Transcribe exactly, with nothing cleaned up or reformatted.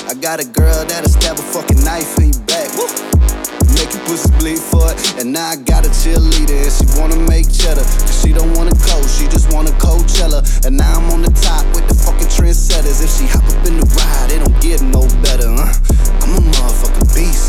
I got a girl that'll stab a fucking knife in your back. Woo. Make your pussy bleed for it. And now I got a cheerleader and she wanna make cheddar. Cause she don't want a coach, she just want a Coachella. And now I'm on the top with the fucking trendsetters. If she hop up in the ride, it don't get no better, huh? I'm a motherfucking beast.